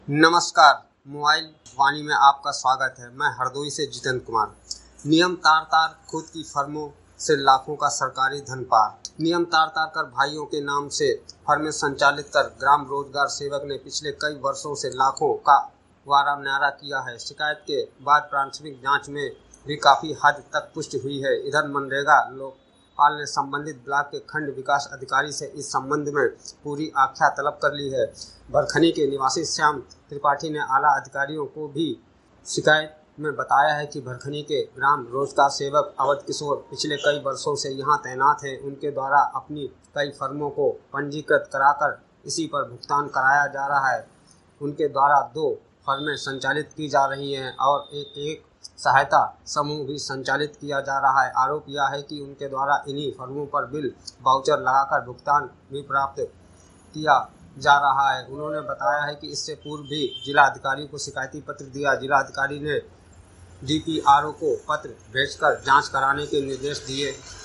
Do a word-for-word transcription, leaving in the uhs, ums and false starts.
नमस्कार। मोबाइल वाणी में आपका स्वागत है। मैं हरदोई से जितेंद्र कुमार। नियम तार तार खुद की फर्मों से लाखों का सरकारी धन पार। नियम तार तार कर भाइयों के नाम से फर्में संचालित कर ग्राम रोजगार सेवक ने पिछले कई वर्षों से लाखों का वारा न्यारा किया है। शिकायत के बाद प्राथमिक जांच में भी काफी हद तक पुष्टि हुई है। इधर मनरेगा लोकपाल ने संबंधित ब्लॉक के खंड विकास अधिकारी से इस संबंध में पूरी आख्या तलब कर ली है। भरखनी के निवासी श्याम त्रिपाठी ने आला अधिकारियों को भी शिकायत में बताया है कि भरखनी के ग्राम रोजगार सेवक अवध किशोर पिछले कई वर्षों से यहां तैनात हैं। उनके द्वारा अपनी कई फर्मों को पंजीकृत कराकर इसी पर भुगतान कराया जा रहा है। उनके द्वारा दो फर्में संचालित की जा रही हैं और एक एक सहायता समूह भी संचालित किया जा रहा है। आरोप यह है कि उनके द्वारा इन्हीं फर्मों पर बिल वाउचर लगाकर भुगतान भी प्राप्त किया जा रहा है। उन्होंने बताया है कि इससे पूर्व भी जिला अधिकारी को शिकायती पत्र दिया। जिला अधिकारी ने डीपीआरओ को पत्र भेजकर जांच कराने के निर्देश दिए